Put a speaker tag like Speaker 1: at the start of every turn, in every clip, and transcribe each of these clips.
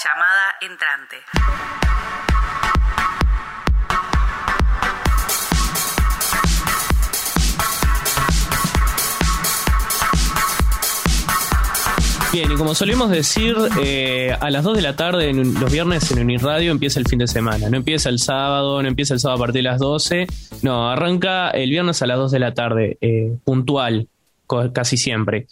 Speaker 1: Llamada entrante.
Speaker 2: Bien, y como solemos decir, a las 2 de la tarde, los viernes en Uniradio empieza el fin de semana. No empieza el sábado, no empieza el sábado a partir de las 12. No, arranca el viernes a las 2 de la tarde, puntual, casi siempre.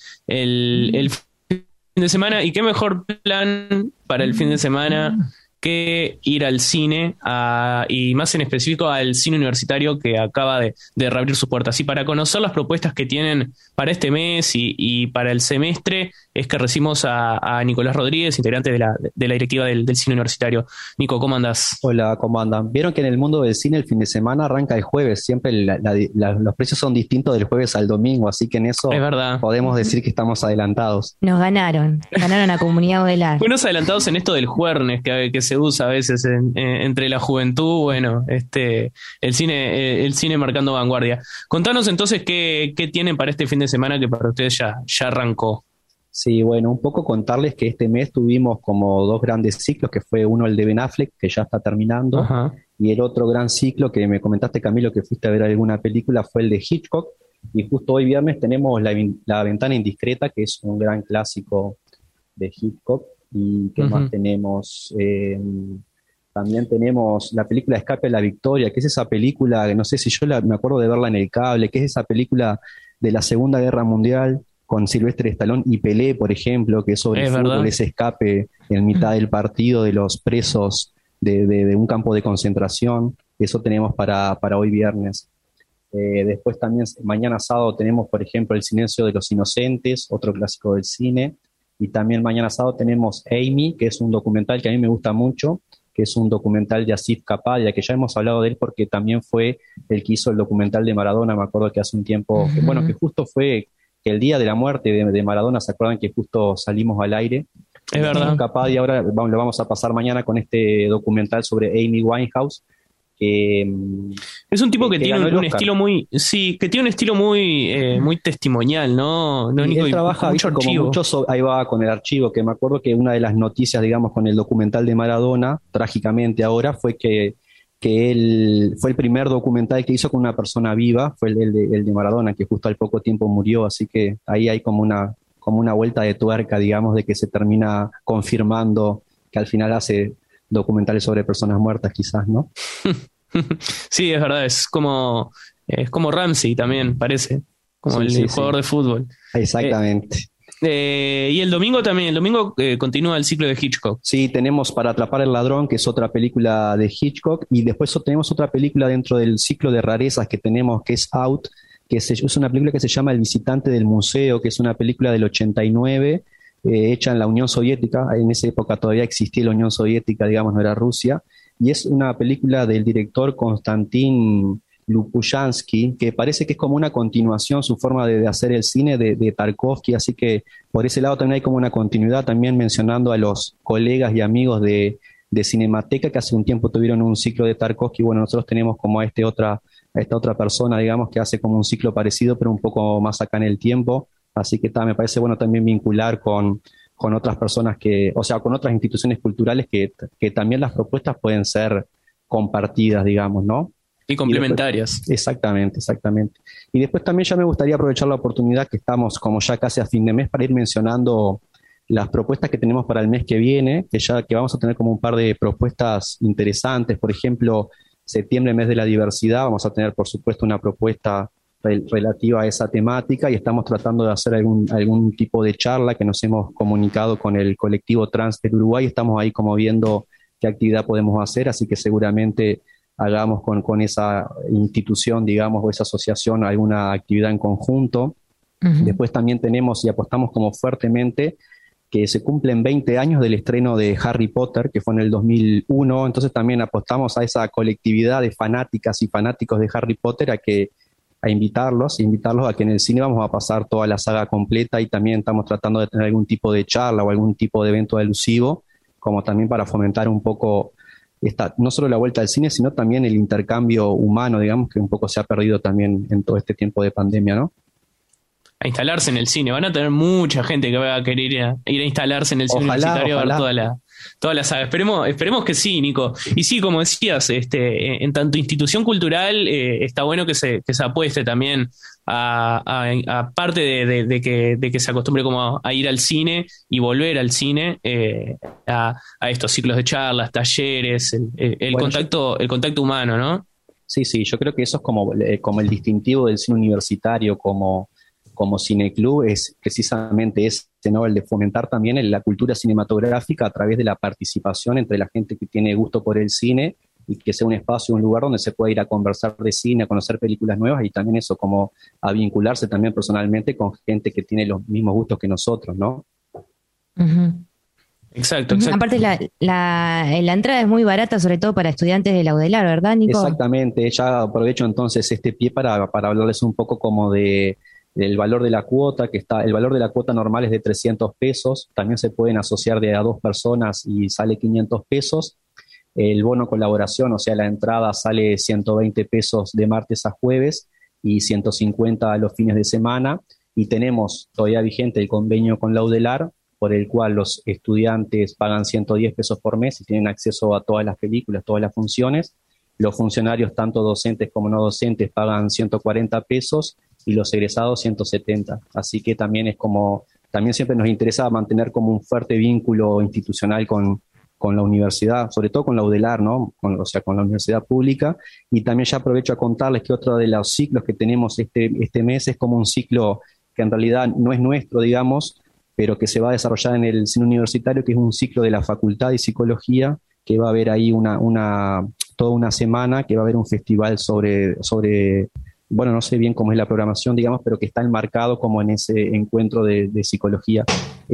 Speaker 2: El fin de semana, y qué mejor plan para el fin de semana que ir al cine, y más en específico al cine universitario que acaba de reabrir sus puertas. Y para conocer las propuestas que tienen para este mes y para el semestre, es que recibimos a Nicolás Rodríguez, integrante de la directiva del cine universitario. Nico, ¿cómo andás?
Speaker 3: Hola, ¿cómo andan? Vieron que en el mundo del cine el fin de semana arranca el jueves, siempre los precios son distintos del jueves al domingo, así que en eso
Speaker 2: es verdad.
Speaker 3: Podemos decir que estamos adelantados.
Speaker 4: Nos ganaron a Comunidad Odelar.
Speaker 2: Buenos adelantados en esto del juernes que se usa a veces entre la juventud, bueno, el cine marcando vanguardia. Contanos entonces qué tienen para este fin de semana que para ustedes ya arrancó.
Speaker 3: Sí, bueno, un poco contarles que este mes tuvimos como dos grandes ciclos, que fue uno el de Ben Affleck, que ya está terminando,
Speaker 2: Ajá.
Speaker 3: Y el otro gran ciclo que me comentaste, Camilo, que fuiste a ver alguna película, fue el de Hitchcock, y justo hoy viernes tenemos La Ventana Indiscreta, que es un gran clásico de Hitchcock, y ¿qué más tenemos? También tenemos la película Escape a la Victoria, que es esa película, no sé si me acuerdo de verla en el cable, que es esa película de la Segunda Guerra Mundial, con Sylvester Stallone y Pelé, por ejemplo, que es sobre el fútbol, ese escape en mitad del partido de los presos de un campo de concentración. Eso tenemos para hoy viernes. Después también, mañana sábado, tenemos, por ejemplo, El Silencio de los Inocentes, otro clásico del cine. Y también mañana sábado tenemos Amy, que es un documental que a mí me gusta mucho, que es un documental de Asif Kapadia, que ya hemos hablado de él porque también fue el que hizo el documental de Maradona. Me acuerdo que hace un tiempo, que justo fue que el día de la muerte de Maradona, ¿se acuerdan que justo salimos al aire?
Speaker 2: Es verdad.
Speaker 3: Capaz, y ahora lo vamos a pasar mañana con este documental sobre Amy Winehouse.
Speaker 2: Es un tipo que tiene un estilo muy, sí, que tiene un estilo muy testimonial, ¿no?
Speaker 3: Y él trabaja mucho archivo. Ahí va con el archivo, que me acuerdo que una de las noticias, digamos, con el documental de Maradona, trágicamente ahora, fue que él fue el primer documental que hizo con una persona viva, fue el de Maradona, que justo al poco tiempo murió, así que ahí hay como una vuelta de tuerca, digamos, de que se termina confirmando que al final hace documentales sobre personas muertas, quizás, ¿no?
Speaker 2: Sí, es verdad, es como Ramsey también, parece, como el jugador de fútbol.
Speaker 3: Exactamente.
Speaker 2: Y el domingo también, continúa el ciclo de Hitchcock.
Speaker 3: Sí, tenemos Para atrapar al ladrón, que es otra película de Hitchcock, y después tenemos otra película dentro del ciclo de rarezas que tenemos, que es Out, que es una película que se llama El visitante del museo, que es una película del 89, hecha en la Unión Soviética. En esa época todavía existía la Unión Soviética, digamos, no era Rusia, y es una película del director Konstantin Lupuyansky, que parece que es como una continuación, su forma de hacer el cine de Tarkovsky, así que por ese lado también hay como una continuidad, también mencionando a los colegas y amigos de Cinemateca, que hace un tiempo tuvieron un ciclo de Tarkovsky. Bueno, nosotros tenemos como a esta otra persona, digamos, que hace como un ciclo parecido, pero un poco más acá en el tiempo, así que me parece bueno también vincular con otras personas con otras instituciones culturales que también las propuestas pueden ser compartidas, digamos, ¿no?
Speaker 2: Y complementarias.
Speaker 3: Exactamente. Y después también ya me gustaría aprovechar la oportunidad que estamos como ya casi a fin de mes para ir mencionando las propuestas que tenemos para el mes que viene, que vamos a tener como un par de propuestas interesantes. Por ejemplo, septiembre, mes de la diversidad, vamos a tener por supuesto una propuesta relativa a esa temática y estamos tratando de hacer algún tipo de charla que nos hemos comunicado con el colectivo trans del Uruguay. Estamos ahí como viendo qué actividad podemos hacer, así que seguramente hagamos con esa institución, digamos, o esa asociación alguna actividad en conjunto. Uh-huh. Después también tenemos y apostamos como fuertemente que se cumplen 20 años del estreno de Harry Potter, que fue en el 2001, entonces también apostamos a esa colectividad de fanáticas y fanáticos de Harry Potter a invitarlos a que en el cine vamos a pasar toda la saga completa, y también estamos tratando de tener algún tipo de charla o algún tipo de evento alusivo, como también para fomentar un poco no solo la vuelta al cine, sino también el intercambio humano, digamos, que un poco se ha perdido también en todo este tiempo de pandemia, ¿no?
Speaker 2: a instalarse en el cine. Van a tener mucha gente que va a querer ir a instalarse en el cine universitario a ver toda la saga. Esperemos que sí, Nico. Y sí, como decías, en tanto institución cultural, está bueno que se apueste también a parte de que se acostumbre como a ir al cine y volver al cine, a estos ciclos de charlas, talleres, el contacto humano, ¿no?
Speaker 3: Sí, yo creo que eso es como el distintivo del cine universitario como cineclub, es precisamente ¿no? El de fomentar también la cultura cinematográfica a través de la participación entre la gente que tiene gusto por el cine, y que sea un espacio, un lugar donde se pueda ir a conversar de cine, a conocer películas nuevas, y también eso, como a vincularse también personalmente con gente que tiene los mismos gustos que nosotros, ¿no?
Speaker 4: Uh-huh.
Speaker 2: Exacto.
Speaker 4: Aparte la entrada es muy barata, sobre todo para estudiantes de la UDELAR, ¿verdad, Nico?
Speaker 3: Exactamente, ya aprovecho entonces este pie para hablarles un poco como del valor de la cuota, el valor de la cuota normal es de 300 pesos, también se pueden asociar de a 2 personas y sale 500 pesos. El bono colaboración, o sea, la entrada sale 120 pesos de martes a jueves y 150 los fines de semana, y tenemos todavía vigente el convenio con la UDELAR, por el cual los estudiantes pagan 110 pesos por mes y tienen acceso a todas las películas, todas las funciones. Los funcionarios, tanto docentes como no docentes, pagan 140 pesos y los egresados 170. Así que también también siempre nos interesa mantener como un fuerte vínculo institucional con la universidad, sobre todo con la UDELAR, ¿no? O sea, con la universidad pública. Y también ya aprovecho a contarles que otro de los ciclos que tenemos este mes es como un ciclo que en realidad no es nuestro, digamos, pero que se va a desarrollar en el cine universitario, que es un ciclo de la Facultad de Psicología, que va a haber ahí toda una semana, que va a haber un festival sobre, bueno, no sé bien cómo es la programación, digamos, pero que está enmarcado como en ese encuentro de psicología.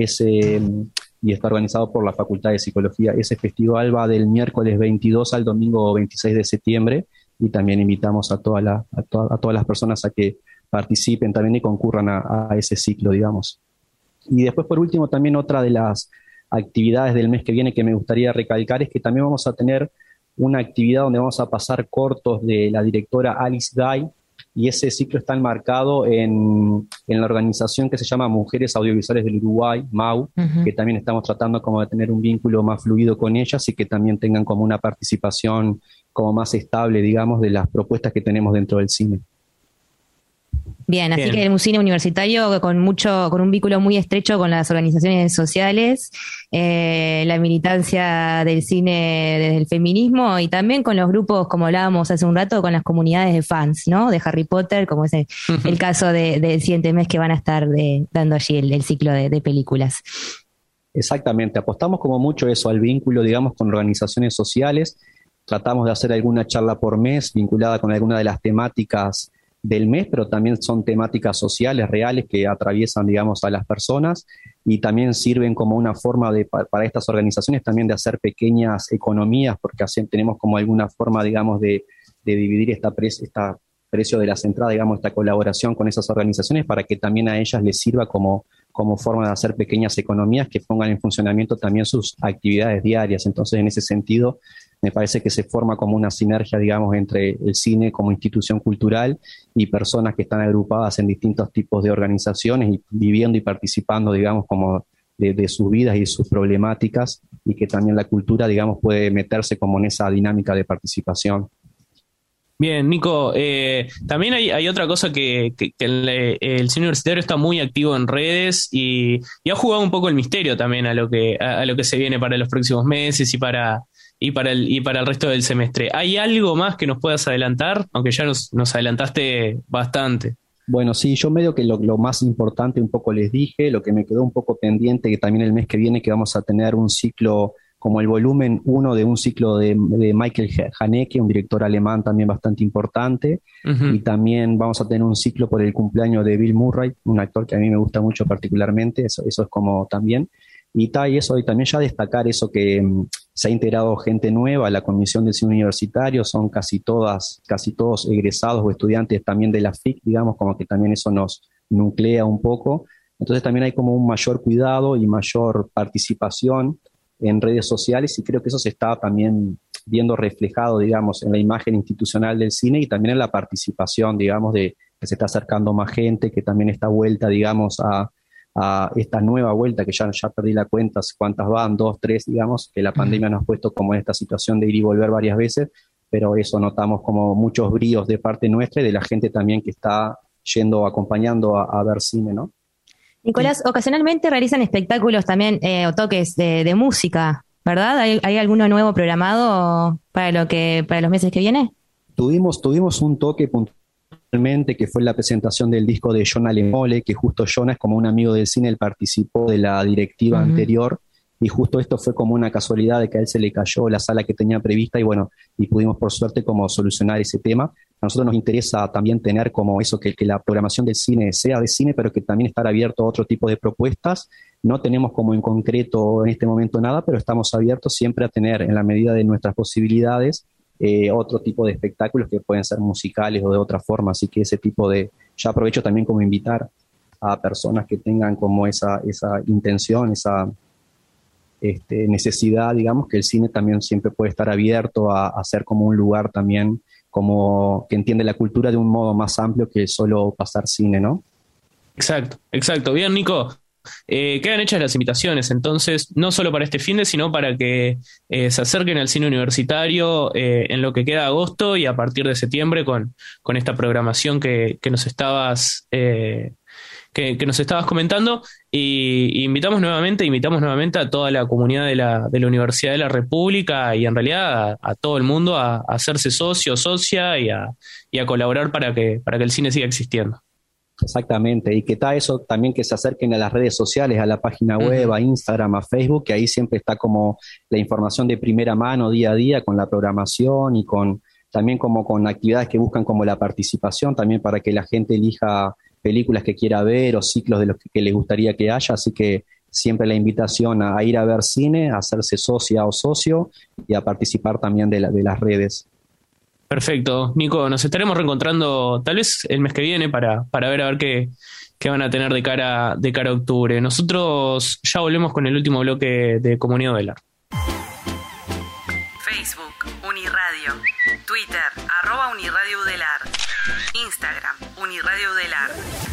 Speaker 3: Y está organizado por la Facultad de Psicología. Ese festival va del miércoles 22 al domingo 26 de septiembre, y también invitamos a todas las personas a que participen también y concurran a ese ciclo, digamos. Y después, por último, también otra de las actividades del mes que viene que me gustaría recalcar es que también vamos a tener una actividad donde vamos a pasar cortos de la directora Alice Guy, y ese ciclo está enmarcado en la organización que se llama Mujeres Audiovisuales del Uruguay, MAU, uh-huh, que también estamos tratando como de tener un vínculo más fluido con ellas y que también tengan como una participación como más estable, digamos, de las propuestas que tenemos dentro del cine.
Speaker 4: Bien, así que un cine universitario con un vínculo muy estrecho con las organizaciones sociales, la militancia del cine desde el feminismo, y también con los grupos, como hablábamos hace un rato, con las comunidades de fans, ¿no? De Harry Potter, como es el caso del siguiente mes que van a estar dando allí el ciclo de películas.
Speaker 3: Exactamente, apostamos como mucho eso, al vínculo, digamos, con organizaciones sociales. Tratamos de hacer alguna charla por mes vinculada con alguna de las temáticas del mes, pero también son temáticas sociales reales que atraviesan, digamos, a las personas, y también sirven como una forma para estas organizaciones también de hacer pequeñas economías, porque así tenemos como alguna forma, digamos, de dividir esta precio de las entradas, digamos, esta colaboración con esas organizaciones, para que también a ellas les sirva como forma de hacer pequeñas economías que pongan en funcionamiento también sus actividades diarias. Entonces, en ese sentido, me parece que se forma como una sinergia, digamos, entre el cine como institución cultural y personas que están agrupadas en distintos tipos de organizaciones y viviendo y participando, digamos, como de sus vidas y sus problemáticas, y que también la cultura, digamos, puede meterse como en esa dinámica de participación.
Speaker 2: Bien, Nico, también hay otra cosa que el cine universitario está muy activo en redes y ha jugado un poco el misterio también a lo que se viene para los próximos meses y para el resto del semestre. ¿Hay algo más que nos puedas adelantar? Aunque ya nos adelantaste bastante.
Speaker 3: Bueno, sí, yo medio que lo más importante un poco les dije, lo que me quedó un poco pendiente, que también el mes que viene que vamos a tener un ciclo como el volumen 1 de un ciclo de Michael Haneke, un director alemán también bastante importante, uh-huh, y también vamos a tener un ciclo por el cumpleaños de Bill Murray, un actor que a mí me gusta mucho particularmente, eso es como también. Y eso, y también ya destacar eso que se ha integrado gente nueva a la Comisión del Cine Universitario, son casi todos egresados o estudiantes también de la FIC, digamos, como que también eso nos nuclea un poco. Entonces también hay como un mayor cuidado y mayor participación en redes sociales, y creo que eso se está también viendo reflejado, digamos, en la imagen institucional del cine y también en la participación, digamos, de se está acercando más gente, que también esta vuelta, digamos, a esta nueva vuelta, que ya perdí la cuenta, cuántas van, 2, 3, digamos, que la pandemia nos ha puesto como en esta situación de ir y volver varias veces, pero eso notamos como muchos bríos de parte nuestra y de la gente también que está yendo, acompañando a ver cine, ¿no?
Speaker 4: Nicolás, ocasionalmente realizan espectáculos también o toques de música, ¿verdad? ¿Hay alguno nuevo programado para los meses que viene?
Speaker 3: Tuvimos un toque puntualmente que fue la presentación del disco de Jonah Lemole, que justo Jonah es como un amigo del cine, él participó de la directiva anterior, y justo esto fue como una casualidad de que a él se le cayó la sala que tenía prevista y bueno, y pudimos por suerte como solucionar ese tema. A nosotros nos interesa también tener como eso, que la programación del cine sea de cine, pero que también estar abierto a otro tipo de propuestas. No tenemos como en concreto en este momento nada, pero estamos abiertos siempre a tener, en la medida de nuestras posibilidades, otro tipo de espectáculos que pueden ser musicales o de otra forma. Así que ese tipo de... Ya aprovecho también como invitar a personas que tengan como esa intención, esa necesidad, digamos, que el cine también siempre puede estar abierto a ser como un lugar también como que entiende la cultura de un modo más amplio que solo pasar cine, ¿no?
Speaker 2: Exacto. Bien, Nico. Quedan hechas las invitaciones, entonces, no solo para este finde, sino para que se acerquen al cine universitario en lo que queda de agosto y a partir de septiembre con esta programación que nos estabas que nos estabas comentando, y invitamos nuevamente a toda la comunidad de la Universidad de la República y en realidad a todo el mundo a hacerse socio, socia y a colaborar para que el cine siga existiendo.
Speaker 3: Exactamente, y que está eso también, que se acerquen a las redes sociales, a la página web, a Instagram, a Facebook, que ahí siempre está como la información de primera mano día a día con la programación y también como con actividades que buscan como la participación también para que la gente elija películas que quiera ver o ciclos de los que les gustaría que haya, así que siempre la invitación a ir a ver cine, a hacerse socia o socio y a participar también de las redes.
Speaker 2: Perfecto, Nico, nos estaremos reencontrando tal vez el mes que viene para ver qué van a tener de cara a octubre. Nosotros ya volvemos con el último bloque de Comunidad Udelar.
Speaker 1: Facebook, Uniradio. Twitter, @Uniradio Udelar. Instagram, Uniradio Udelar.